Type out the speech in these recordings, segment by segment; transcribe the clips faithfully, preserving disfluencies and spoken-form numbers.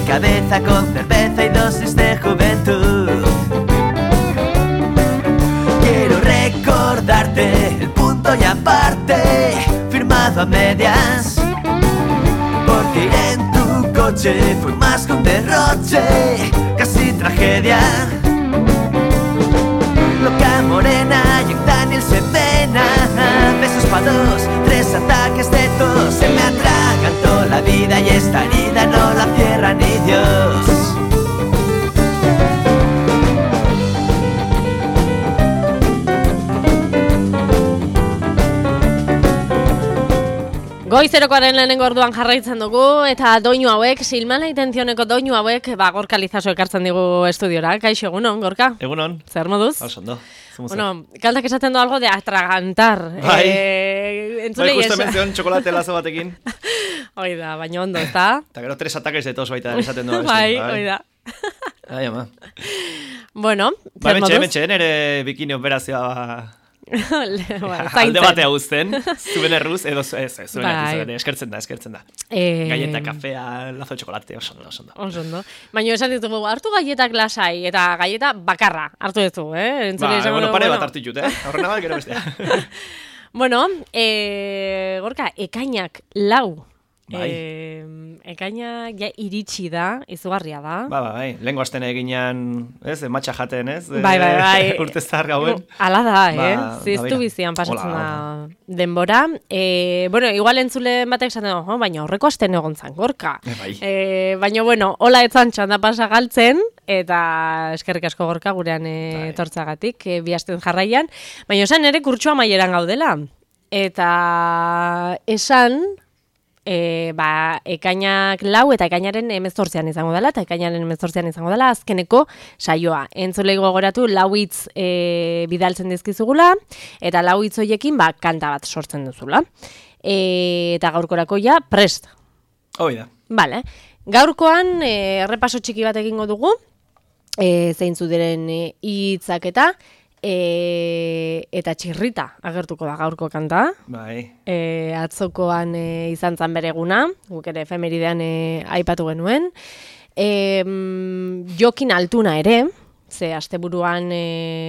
cabeza con cerveza y dosis de juventud. Quiero recordarte el punto y aparte, firmado a medias, porque ir en tu coche fue más que un derroche, casi tragedia. Loca morena y en Daniel se pena, besos pa' dos, tres ataques de tos. Se me atragantó la vida y esta herida no la cierra ni Dios. Goizerokoaren lehenengo orduan jarraitzen dugu, eta doinu hauek, Silmala Intencioneko doinu hauek, ba, Gorka Lizaso ekartzen digu estudiora. Kaixo, egunon, Gorka? Egunon. Zer moduz? Oso ondo. Bueno, kantak esaten du algo de atragantar. Bai. Eh, bai, justo menzion txokolate lazo batekin. Hoi da, baina ondo, ezta? Eta gero tres ataques de tos baita esaten du. Bai, hoi da. Ai, ama. Bueno, ba, zer mentxe, moduz? mentxe, nere bikini operazioa... Ba, alde batea uzten, zuen erruz, edo ez, ez, zuen Bai. erruz, eskertzen da, eskertzen da. Eh, Galleta, kafea, lazo de chocolate, oso ondo, oso ondo. Oso ondo. Baina esan ditugu, hartu galletak lasai, eta galleta bakarra hartu duzu, eh? Entzule Ba, esango bueno, dugu, pare bueno. bat hartu ditut, eh? Horrena bat, gero bestea. Bueno, eh, Gorka, ekainak lau. Bai. Eh, ekaina ja iritsi da, izugarria da. Ba, ba, bai, lehenko asten eginean, ez, matxa jaten, ez? Bai, bai, bai. Urte zahar gauen. Ala da, Ba, eh? ba, Ziztu bera. bizian pasatzen Hola, da denbora. Eh, bueno, igual entzulen batek esaten du, oh, baina horreko asten egon zan, Gorka. Eh, bai. Eh, baina, bueno, hola etzan txanda pasa galtzen, eta eskerrik asko Gorka gurean e, Bai. etortzagatik, e, bi asten jarraian. Baina esan ere kurtsua maieran gaudela. Eta esan... E, ba, ekainak lau eta ekainaren emezortzean izango dela, eta ekainaren emezortzean izango dela azkeneko saioa. Entzulei gogoratu lau hitz e, bidaltzen dizkizugula, eta lau hitz horiekin ba, kanta bat sortzen duzula. E, eta gaurkorako ja prest. Hoi da. Vale. Gaurkoan e, errepaso txiki bat egingo dugu, e, zeintzu diren e, hitzak eta E, eta txirrita agertuko da gaurko kanta. Bai. E, atzokoan e, izan zan bere eguna, guk ere efemeridean e, aipatu genuen. E, mm, Jokin Altuna ere, ze asteburuan e,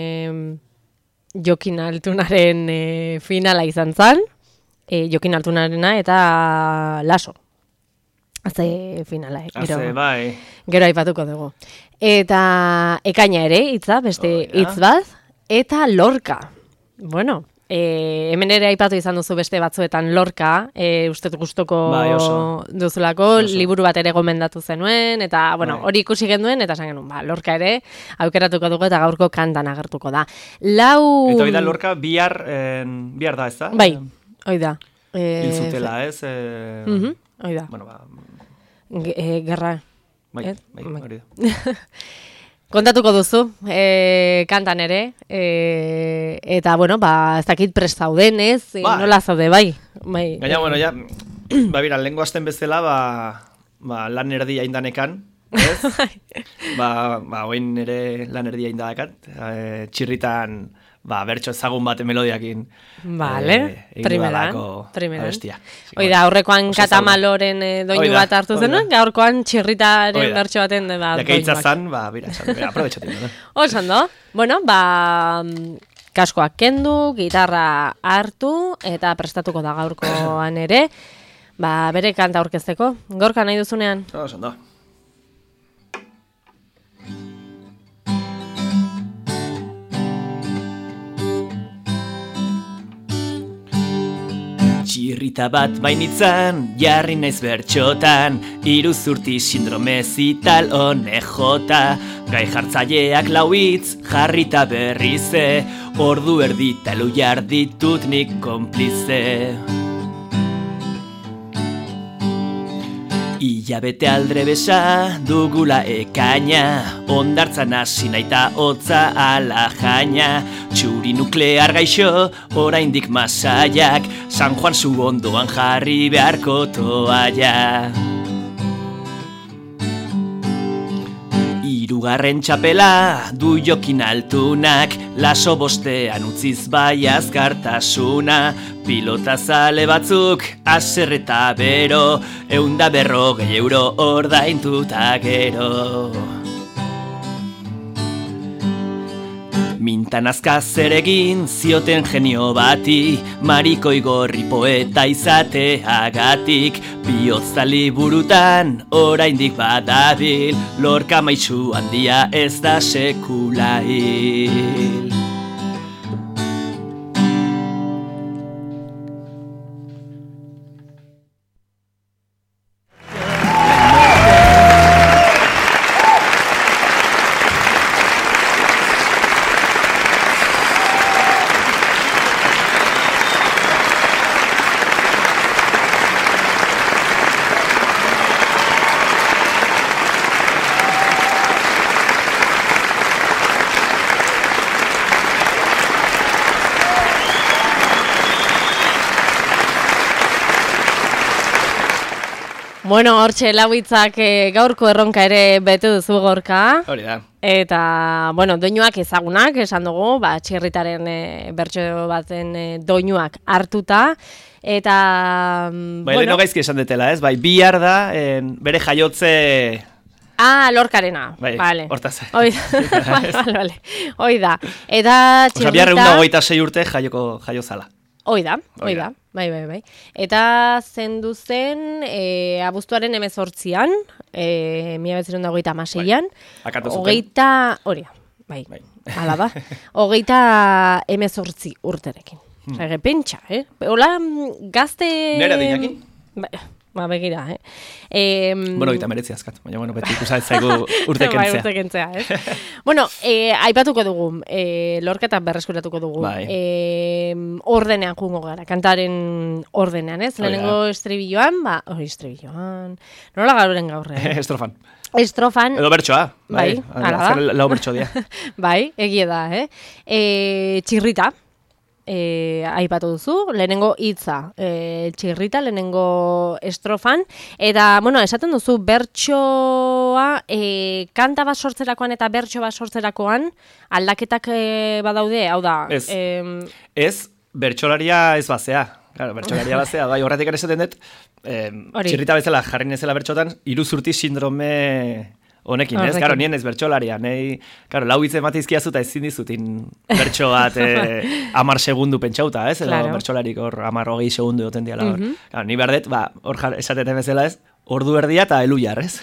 Jokin Altunaren e, finala izan zan, e, Jokin Altunarena eta Laso. Azte finala, eh? Gero, Haze, bai. gero aipatuko dugu. Eta ekaina ere, hitza, beste Hoi da. hitz bat. Eta Lorca. Bueno, e, hemen ere aipatu izan duzu beste batzuetan Lorca, e, uste gustoko Bai, oso. duzulako, Oso. liburu bat ere gomendatu zenuen, eta bueno, Bai. hori ikusi genuen, eta esan genuen, ba, Lorca ere aukeratuko dugu eta gaurko kantan agertuko da. Lau... Eta hoi da Lorca bihar, en, bihar da, ez da? Bai, hoi da. E, Hil zutela, ez? E, Mhm, hoi da. Bueno, ba, Ge- e, gerra. bai, Ez? bai, Bai. hori da. Kontatuko duzu, e, kantan ere, e, eta, bueno, ba, ez dakit prest zauden, ez? E, Bai. Nola zaude, bai? bai. Gaina, bueno, ja, ba, bira, lehenko asten bezala, ba, ba, lan erdi aindanekan, ez? ba, ba, oin ere lan erdi aindanekan, e, txirritan, ba, bertso ezagun bate melodiakin. Vale, e, primeran, egin primeran. abestia. Hoi da, aurrekoan Oso katamaloren e, doinu Hoi da, bat hartu hoi da. zenuen, gaurkoan txirritaren Hoi da. bertso baten e, ba, Ja, que doinuak. zan, ba, bira, esan, bira, aprobetxatik, no? Oso ondo, bueno, ba, kaskoak kendu, gitarra hartu, eta prestatuko da gaurkoan ere, ba, bere kanta aurkezteko. Gorka nahi duzunean? Oso ondo. Txirrita bat bainitzan, jarri naiz bertxotan, iruzurti sindrome zital hone jota, gai jartzaileak lau hitz, jarrita berrize, ordu erdi talu jarditut nik konplize. Ilabete aldre besa dugula ekaina, ondartzan hasi naita hotza ala jaina, txuri nuklear gaixo, oraindik masaiak, San Juan zu ondoan jarri beharko toaia. Irugarren txapela du jokin altunak, laso bostean utziz bai azkartasuna. Pilota zale batzuk aserreta bero, eunda berrogei euro ordaintuta gero. Mintan azka zeregin zioten genio bati, Mariko Igorri poeta izateagatik. Bihotza liburutan oraindik badabil, Lorca maitsu handia ez da sekula hil. Bueno, hortxe lauitzak e, gaurko erronka ere bete duzu Gorka. Hori da. Eta, bueno, doinuak ezagunak, esan dugu, ba, txirritaren e, bertso baten e, doinuak hartuta. Eta, Bai, bueno... leheno gaizki esan detela, ez? Bai, bihar da, en, bere jaiotze... Ah, Lorcarena. Bai, vale. hortaz. Oi da, vale, vale, vale. Oi da. Eta txirrita... Osa, bihar egun da hogeita sei urte jaioko jaio zala. Oi da, oi da, bai, bai, bai. Eta zendu zen e, abuztuaren hemezortzian, e, mila bederatziehun eta hogeita hamaseian, hogeita, hori da, bai, bai. Hala da, hogeita hemezortzi urterekin. Hmm. Ege, pentsa, eh? Hola, gazte... Nera dinakin? Ba, ba begira, eh? E, bueno, oita meretzi azkat, baina, bueno, beti ikusa ez zaigu urte kentzea. Bai, urte kentzea, eh? Bueno, e, aipatuko dugu, e, Lorca berreskuratuko dugu. Bai. E, ordenean jungo gara, kantaren ordenean, ez? Lehenengo estribilloan, ba, hori estribilloan, nola gauren gaurre? Eh? Estrofan. Estrofan. Edo bertsoa, bai, bai ala da. Lau bertso dia. Bai, egie da, eh? E, txirrita. E, aipatu duzu, lehenengo hitza e, txirrita, lehenengo estrofan, eta, bueno, esaten duzu, bertsoa e, kanta bat sortzerakoan eta bertso bat sortzerakoan aldaketak e, badaude, hau da... Ez, em... ez bertsolaria ez bazea, claro, bertsolaria bazea, bai, horretik esaten dut, eh, txirrita bezala jarri nezela bertxotan, iruzurti sindrome... Honekin, ez? Karo, nien ez bertxolaria. Nei, karo, lau hitz emateizkia zuta ezin dizutin bertxo bat eh, amar segundu pentsauta, ez? Edo claro. Bertxolarik hor amar hogei segundu joten diala hor. Mm -hmm. Karo, ni berdet, ba, hor esaten emezela ez, ordu erdia eta elu jar, ez?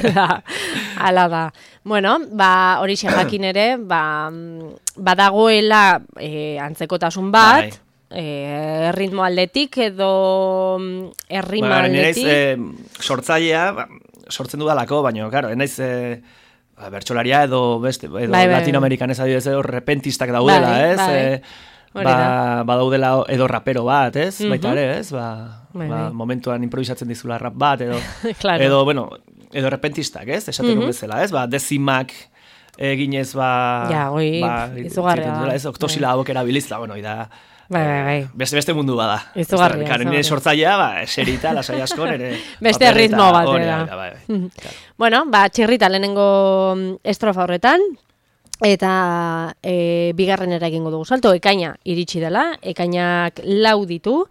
Hala da. Bueno, ba, hori jakin ere, ba, badagoela e, antzekotasun bat, bai. E, erritmo aldetik edo errima ba, aldetik. Nire e, sortzailea, ba, sortzen dudalako, baina, claro, enaiz e, bertsolaria edo beste, edo bai, Latinoamerikan ez adibidez edo repentistak daudela, bai, ez? Bai. E, ba, ba daudela edo rapero bat, ez? Mm-hmm. Baita ere, ez? Ba, bai, ba, bai. Momentuan improvisatzen dizula rap bat, edo, claro. edo, bueno, edo repentistak, ez? Esaten mm-hmm. bezala, ez? Ba, dezimak eginez, ba... Ja, oi, ba, izugarria. Ez, oktosila hauek erabilizla, bueno, ida... Bai, bai, bai. Beste, beste mundu bada. Izugarria. Karen nire sortzailea, ba, eserita, lasai asko, nire... Beste ritmo bat, era. Bai, bai. Claro. Bueno, ba, txirrita lehenengo estrofa horretan, eta e, bigarrenera egingo dugu salto, ekaina iritsi dela, ekainak lau ditu,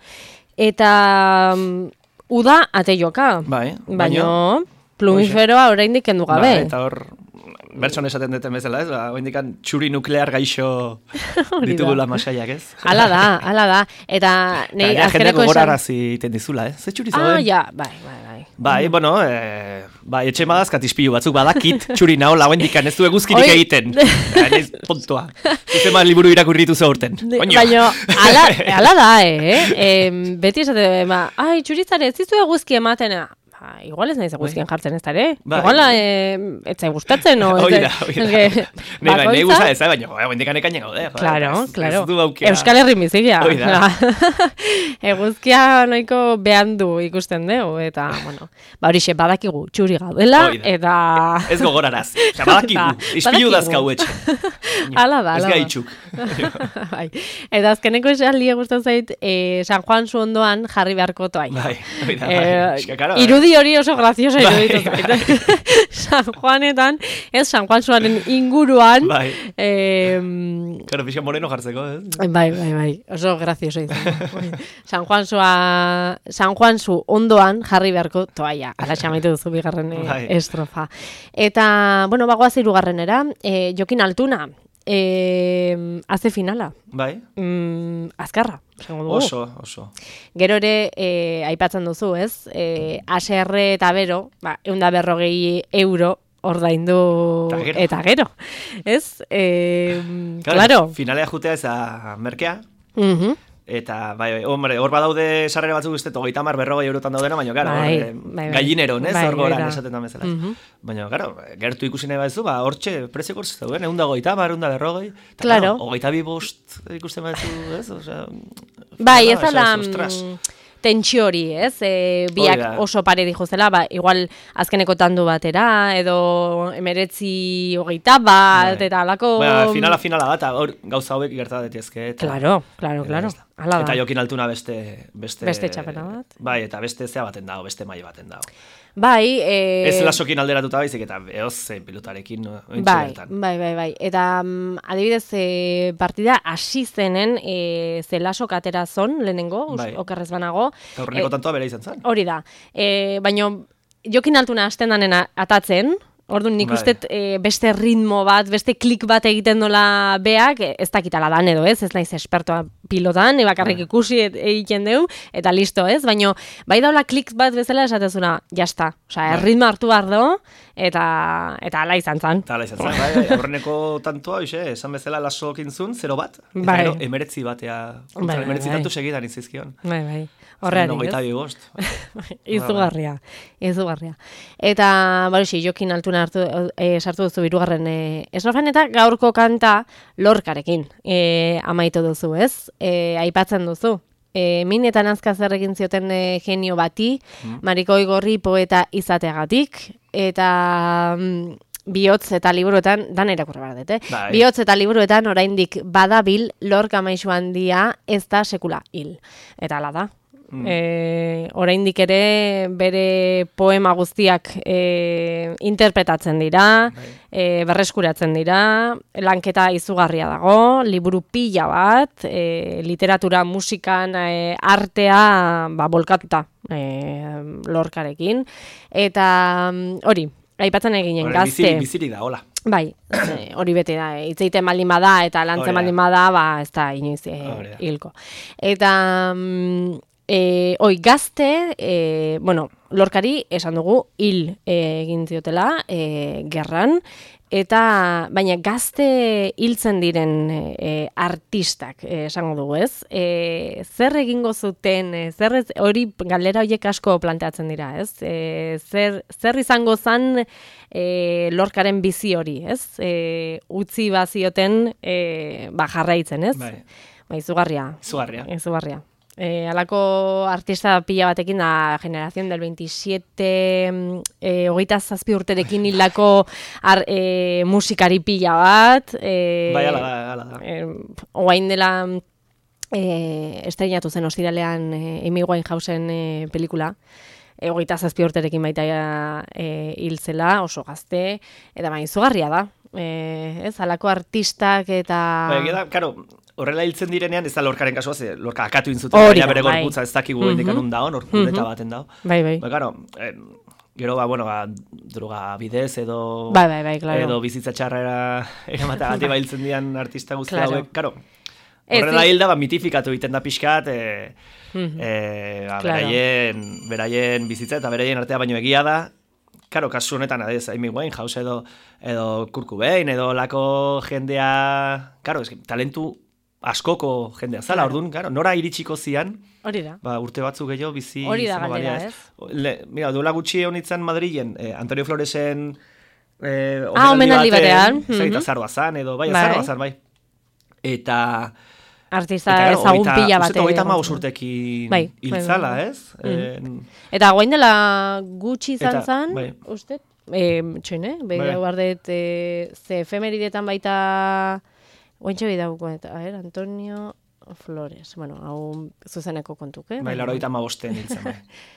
eta um, uda ate joka. Bai, baino, plumiferoa oraindik kendu gabe. Bai, eta hor... Bertson esaten duten bezala, ez? Ba, oindikan txuri nuklear gaixo ditugula masaiak, ez? Hala da, hala da. Eta nei azkeneko esan... Jendeko gorarazi iten dizula, ez? Ze txuri zauden? Ah, ja, bai, bai, bai. Bai, mm. bueno, e, bai, etxe madazkat izpilu batzuk badakit txuri nao lau endikan ez du eguzkirik Oi. egiten. Gainez, pontua. Zuzen ma liburu irakurritu zaurten. Baina, ala, ala da, eh? E, beti esate, ba, ai, txuritzare, ez dizu eguzki ematena. Ha, igual ez nahiz eguzkien jartzen ez dara, bai. Igual eh, ez zai gustatzen, no? Oida, oida. Nei gusta ez, baina, oindikan ekainen gaude. Claro, claro. Euskal Herri bizikia. Oida. Eguzkia noiko behan du ikusten dugu, eta, bueno, ba horixe, badakigu txuri gaudela, eta... Ez gogoraraz, oza, badakigu, izpilu dazkau etxe. Hala da, hala da. Ez gaitxuk. Eta azkeneko esaldia gustatzen zait, San Juan zu ondoan jarri beharko toai. Bai, oida, bai. Irudi Hori hori oso graziosa iruditu zait. San Juanetan, ez San Juan Suaren inguruan. Bai. Eh, Claro, pixka moreno jartzeko, ez? bai, bai, bai. Oso graziosa izan. San Juan Sua, San Juan Su ondoan jarri beharko toaia. Ala xamaitu duzu bigarren eh, Bai. estrofa. Eta, bueno, bagoaz hirugarrenera, eh, Jokin Altuna. Eh, haze finala. Bai. Mm, azkarra, esango dugu. Oso, oso. Gero ere, eh, aipatzen duzu, ez? Eh, A S R eta bero, ba, ehun eta berrogei euro ordaindu Eta gero. eta gero. Ez? Eh, Claro, claro. finalea jutea ez da merkea, Mhm. eta, bai, bai, hombre, hor badaude sarrera batzuk uste, hogeita hamar berrogei eurotan daudena, baina, gara, Bai, hor, eh, bai, bai. gallineron, ez, Bai, hor goran hori da. esaten da bezala. Mhm. Baina, gara, gertu ikusi nahi baduzu, ba, hortxe, prezio gortz dauden, egun da hogeita hamar, egun da berrogei, eta, Claro. hogeita bi bost ikusten baduzu, ez, osea... Bai, ez finala, dela ez, ostras. mm, tentsio hori, ez? E, biak Hori da. oso pare dijozela, ba, igual azkeneko tandu batera, edo emeretzi hogeita bat, Bai. eta alako... Baina, finala, finala da, eta hor, gauza hauek gerta daitezke. Eta, Claro, claro, eta claro. ez da. Hala da. Eta Jokin Altuna beste... Beste, Beste txapela bat. Bai, eta beste zea baten dago, beste maila baten dago. Bai, e... Ez lasokin alderatuta baizik, eta ehoz zein pilotarekin ointxe Bai, bertan. bai, bai, bai. Eta mm, adibidez, e, partida hasi zenen e, zelasok atera zon, lehenengo, us- Bai. okerrez banago. Eta Aurreneko E, tantoa bera izan zen. Hori da. E, baino, Jokin Altuna hasten danen a- atatzen, orduan nik Bai. uste e, beste ritmo bat, beste klik bat egiten dola beak, e, ez dakitala dan edo ez, ez naiz espertoa pilotan, ni bakarrik Bai. ikusi et- egiten deu, eta listo ez, baino, bai daula klik bat bezala esatezuna, jasta, osea, erritmo hartu behar do, eta, eta ala izan zan. Eta hala izan zen, bai, bai, aurreneko tantoa, hoxe, esan bezala lasokin zun, zero bat, eta Bai. gero emeretzi batea, Bai, bai, emeretzi bai. tantu segidan izizkion. Bai, bai, horreari, Hogeita ez? bi bost. Izugarria, izugarria. Eta, baruxi, Jokin Altuna hartu, e, sartu duzu birugarren e, esnofan, eta gaurko kanta lorkarekin e, amaitu duzu, ez? E, aipatzen duzu. E, min eta nazka zer egin zioten e, genio bati, Mariko Igorri poeta izateagatik, eta mm, bihotz eta liburuetan, dan irakurri behar dut, eh? Bai. Bihotz eta liburuetan oraindik badabil Lorca maisu handia ez da sekula hil. Eta hala da. Mm. E, oraindik ere bere poema guztiak e, interpretatzen dira, e, berreskuratzen dira, lanketa izugarria dago, liburu pila bat, e, literatura, musikan, e, artea ba, bolkatuta e, Lorcarekin. Eta mm, hori, aipatzen eginen Horren gazte. biziri, biziri da, hola. Bai, e, hori bete da, e, hitz egiten baldin bada eta lantzen Hori da. baldin bada, ba, ez da inoiz e, Hori da. hilko. Eta, mm, e, oi, gazte, e, bueno, Lorcari esan dugu hil e, egin ziotela, e, gerran, eta, baina gazte hiltzen diren e, artistak, e, esango dugu, ez? E, zer egingo zuten, e, zer ez, hori galdera horiek asko planteatzen dira, ez? E, zer, zer izango zan e, Lorcaren bizi hori, ez? E, utzi bazioten e, ba, jarraitzen, ez? Bai, Ba, izugarria. izugarria. Izugarria. E, alako artista pila batekin da Generación del veintisiete, e, hogeita zazpi urterekin hildako ar- e, musikari pila bat. E, Bai, ala da, ala da. E, oain dela e, estrenatu zen ostiralean e, Amy Winehousen e, pelikula. E, hogeita zazpi urterekin baita e, hiltzela, oso gazte, eta bai, izugarria da. E, ez, alako artistak eta... Bai, egia da, karo, horrela hiltzen direnean, ez da Lorcaren kasua, ze Lorca akatu intzuten, Hori baina da, bere bai. gorputza ez dakigu mm -hmm. nun daon, hor kuleta baten dago. Bai, bai. Ba, karo, eh, gero, ba, bueno, ba, droga bidez edo... Bai, bai, bai, claro. Edo bizitza txarrera eramateagatik ba hiltzen dian artista guzti Claro. hauek, karo. Ez, Horrela ez. hilda, ba, mitifikatu egiten da pixkat, e, Mhm. e, ba, Claro. beraien, beraien bizitza eta beraien artea baino egia da. Karo, kasu honetan, adez, Amy Winehouse edo, edo Kurt Cobain, edo lako jendea... Karo, eski, talentu askoko jendea zala, Claro. orduan, karo, nora iritsiko zian, Hori da. ba, urte batzuk gehiago bizi... Hori da izango galdera, balira, ez? Le, mira, duela gutxi honitzen Madrilen, eh, Antonio Floresen... Eh, Ah, omenaldi batean, Zer, eta mhm. zaroa zan, edo, bai, Bai. zaroa zan, bai. Eta... Artista Eta, ezagun hogeita- pila uste bate. dut hogeita egon hamabost zen. urtekin Bai, bai, hiltzala, bai, bai. ez? En- Eta guain dela gutxi izan Eta, zan, bai. uste? E, txoin, eh? Behi Bai. hau bardet, e, ze efemeridetan baita... Guaintxe behi dauko, eta, a ver, Antonio Flores. Bueno, hau zuzeneko kontuk, eh? Bai, Baina- laurogeita hamabosten hiltzen, bai.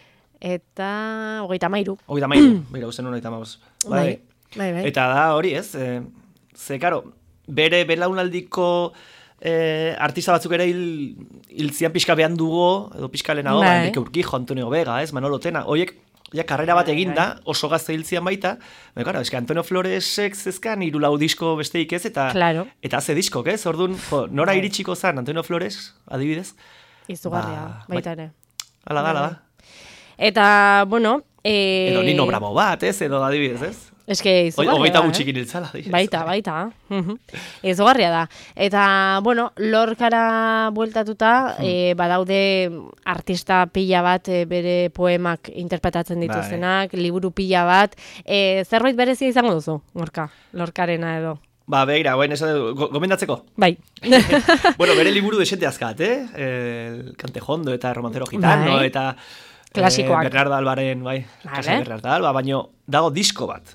eta hogeita mairu. Hogeita mairu, bera, usten hogeita maus. Bai, bai, bai. Eta da hori ez, e, ze, karo, bere belaunaldiko e, artista batzuk ere hil, hil zian pixka behan dugu, edo pixka lehenago, bai. Enrique Urquijo, Antonio Vega, ez, Manolo Tena, horiek, ja, karrera bat eginda, oso gazte hil zian baita, baina, karo, eske Antonio Floresek zezkan hiru lau disko besteik ez, eta, claro. Eta ze diskok, ez, orduan, jo, nora iritsiko zan Antonio Flores, adibidez? Izugarria, ba, baita ere. Ala da, ala da. Eta, bueno... E... Edo Nino Bravo bat, ez? Edo adibidez, ez? Ez que izugarria Hogeita da, gutxikin iltzala. Baita, baita. Izugarria da. Eta, bueno, lorkara bueltatuta, hmm. e, badaude artista pila bat e, bere poemak interpretatzen dituztenak, bai. Liburu pila bat. E, zerbait berezia izango duzu, Lorka, Lorkarena edo? Ba, begira, guen, go, gomendatzeko? Bai. Bueno, bere liburu desente azkat, eh? El Cantejondo eta Romancero Gitano, bai. Eta... Klasikoak. Eh, Bernardo Albaren, bai. Vale. Casa Bernardo Alba, baino dago disko bat.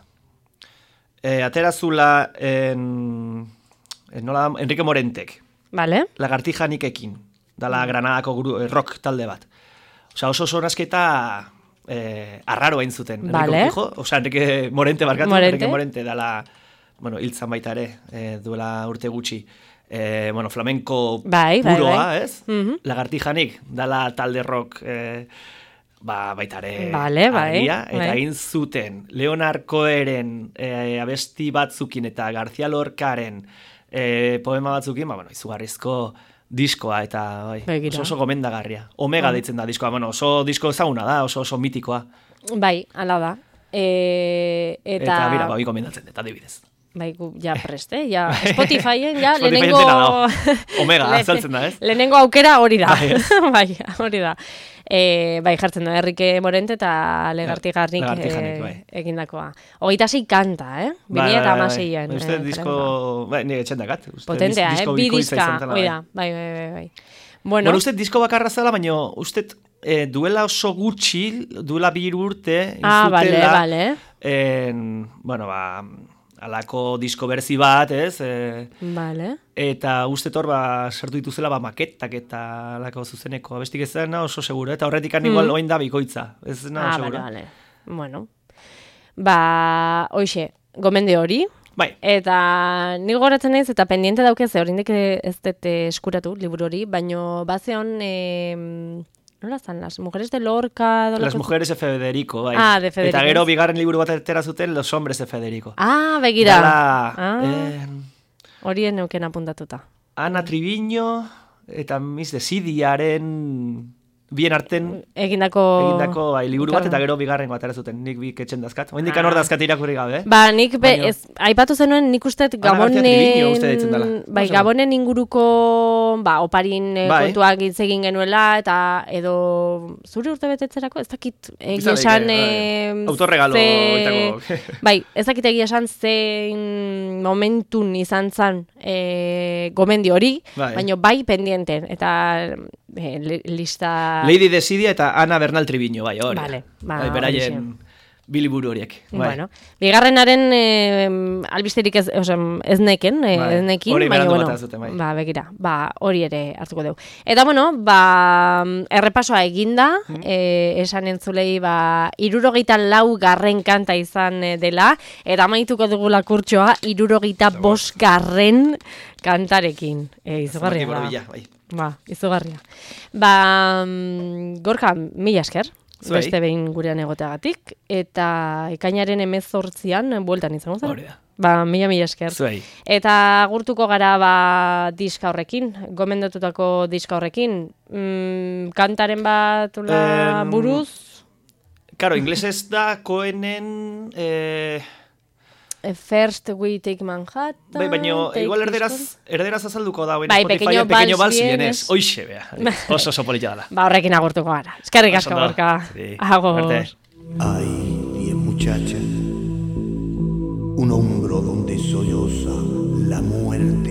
Eh, aterazula en, en nola da, Enrique Morentek. Vale. Lagartija Nikekin. Dala Granadako guru, eh, rock talde bat. Osa, oso oso nasketa eh, arraro hain zuten. Vale. Enrique Urquijo, osa, Enrique Morente barkatu. Morente. Enrique Morente, dala, bueno, hiltzan baita ere, eh, duela urte gutxi. Eh, bueno, flamenko bai, puroa, bai, bai. ez? Mm-hmm. Lagartijanik, dala talde rock... Eh, ba, baitare vale, argia, bai, eta bai. egin zuten Leonard Coheren e, abesti batzukin eta García Lorcaren e, poema batzukin, ba, bueno, izugarrizko diskoa, eta bai, oso, oso gomendagarria. Omega oh. deitzen da diskoa, bueno, oso disko ezaguna da, oso oso mitikoa. Bai, ala da. E, eta... Eta, bira, bai, gomendatzen, eta adibidez. Bai, ja preste, ja Spotifyen, ja, Spotify lehenengo... Omega, azaltzen da, ez? Lehenengo aukera hori da. Bai, bai, hori da. E, bai, jartzen da, Enrique Morente eta Legartigarnik e, bai. egindakoa. Hogeita sei kanta, eh? Bini eta amaseian. Uste disko... Bai, nire etxendakat. Potentea, eh? Bi diska, hori da. Bai, bai, bai, bai. Bueno, bueno uste disko bakarra zela, baina uste eh, duela oso gutxi, duela bi urte, ah, vale, vale. En, bueno, ba... alako disko berzi bat, ez? E, vale. Eta uste tor, ba, sartu dituzela, ba, maketak eta alako zuzeneko. Abestik ez da, oso seguro, eta horretik mm. igual oin da bikoitza. Ez na, ah, seguro. Vale, vale. Bueno. Ba, hoxe, gomende hori. Bai. Eta ni goratzen naiz, eta pendiente daukez, oraindik ez dut eskuratu, liburu hori, baino bazeon... Eh, nola zan, las mujeres de Lorca... Las mujeres de Federico, bai. Ah, de Federico. Eta gero bigarren liburu bat atera zuten, los hombres de Federico. Ah, begira. Dala, ah. eh, Horien neuken apuntatuta. Ana Triviño, eta Miss de Sidiaren... Bien arten... Egindako... Egindako, bai, liburu bat, eta gero bigarren bat atera zuten. Nik bi ketxen dazkat. Oindik ah. anor dazkat irakurri gabe, eh? Ba, nik, be, ez, aipatu zenuen, nik uste Gabonen... uste deitzen dela. Bai, no, Gabonen inguruko, ba, oparin bai. kontuak hitz egin genuela, eta edo... Zure urte betetzerako, ez dakit egia esan... Eh, autorregalo ze... Bai, ez dakit egia esan zein momentun izan zan e, gomendi hori, bai. baina bai pendienten, eta e, lista... Lady Desidia eta Ana Bernal Triviño, bai, hori. Vale, ba, bai, beraien biliburu horiek. Bai. Bueno, bigarrenaren eh, albisterik ez, oza, ez neken, eh, bai. ez nekin, hori baina, bueno, zuten, bai. ba, begira, ba, hori ere hartuko dugu. Eta, bueno, ba, errepasoa eginda, mm. eh, esan entzulei, ba, irurogeita lau garren kanta izan dela, eta amaituko dugula kurtsoa, irurogeita bost garren kantarekin. E, izugarria, ba. Bai. Ba, izugarria. Ba, Gorka, mila esker. Zuei. Beste behin gurean egoteagatik, eta ekainaren hemezortzian bueltan izango zen. Hori da. Ba, mila mila esker. Zuei. Eta gurtuko gara ba diska horrekin, gomendatutako diska horrekin, mm, kantaren bat ula, um, buruz? Karo, inglesez da Cohenen... Eh... First we take Manhattan... Bai, baina igual erderaz, erderaz azalduko da, bai, pequeño vals vienes. Hoixe, bea. Oso oso polita dala. Ba, horrekin agurtuko gara. Eskerrik asko, Gorka. Sí. Agor. Hay diez muchachas, un hombro donde solloza la muerte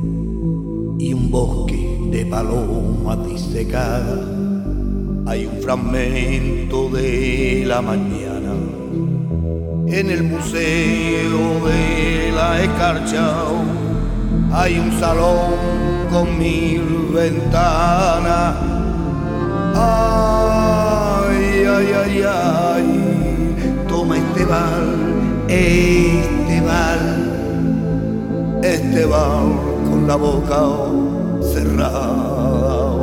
y un bosque de palomas disecadas. Hay un fragmento de la mañana en el museo de la escarcha. Hay un salón con mil ventanas. Ay, ay, ay, ay, ay, toma este bal, este bal, este bal con la boca cerrada.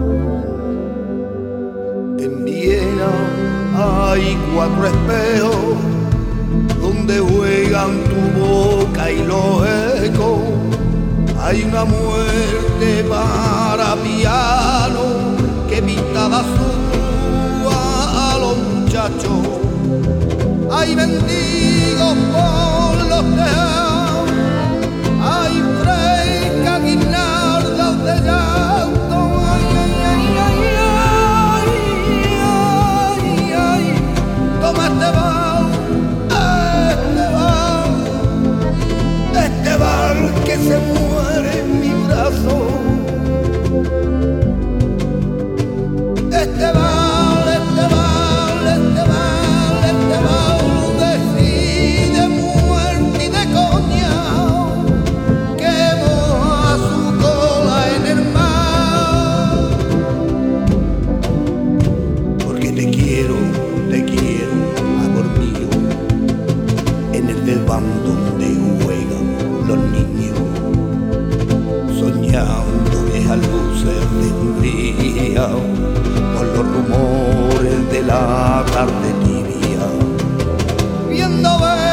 En Viena hay cuatro espejos donde juegan tu boca y los ecos. Hay una muerte para piano que pintada suba a los muchachos. Hay mendigos por los tejados, hay frescas guirnaldas de llanto. Ay, ay, ay, ay, ay, ay, ay, toma este bal, este bal, este bal que se muere en mi brazo. Este bal, este bal, este bal, este bal decide muerte y de coña que moja su cola en el mar. Porque te quiero, te quiero, amor mío, en el desván donde juegan los niños, soñando viejas luces de un día, con los rumores de la tarde tibia, viendo ver